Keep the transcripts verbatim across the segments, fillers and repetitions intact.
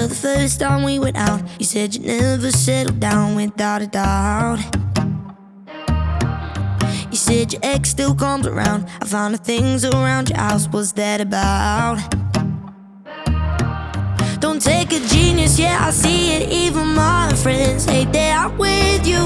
Well, the first time we went out, you said you'd never settle down without a doubt. You said your ex still comes around. I found the things around your house, what's that about? Don't take a genius, yeah, I see it. Even my friends hate that I'm with you.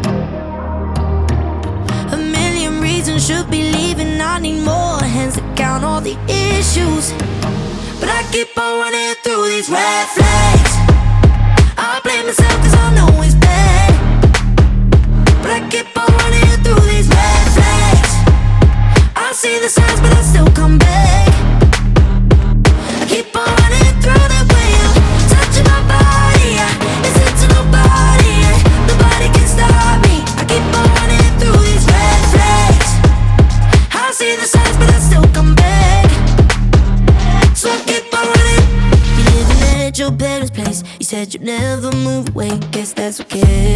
A million reasons should be leaving. I need more hands to count all the issues, but I keep on running through these red flags. I blame myself cause I know it's bad, but I keep on running through these red flags. I see the signs but I still come back. I keep on running through the wheel, touching my body, yeah. Listen to nobody, yeah. Nobody can stop me. I keep on running through these red flags. I see the signs but I still come back, so I keep on running. You living at your parents' place, you said you'd never move away, guess that's okay.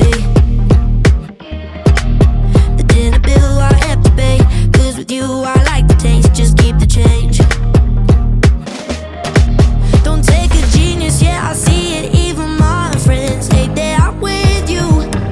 The dinner bill I have to pay, cause with you I like the taste, just keep the change. Don't take a genius, yeah, I see it. Even my friends hate that I'm with you.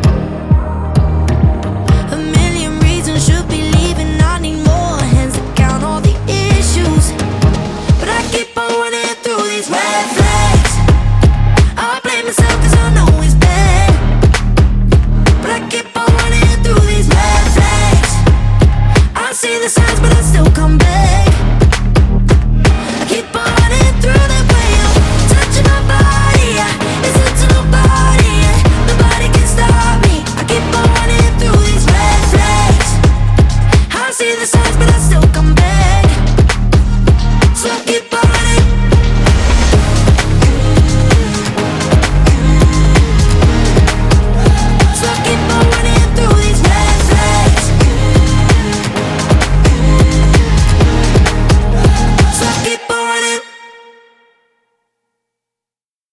A million reasons should be leaving. I need more hands to count all the issues, but I keep on running through these red flags. I blame myself cause I know it's bad, but I keep on running through these red flags. I see the signs but I still come back. I keep on running through the wheel, touching my body, yeah. Listen to nobody, yeah. Nobody can stop me. I keep on running through these red flags. I see the signs but I still come back.